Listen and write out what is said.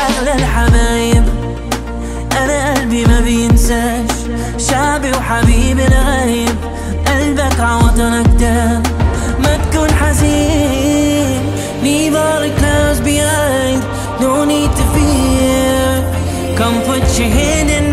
أغلى الحبايب، أنا قلبي ما بينساش، شعبي وحبيبي الغايب، قلبك عوضنك ده. ما تكون حزين، leave all the clouds behind, no need to fear. Come put your hand in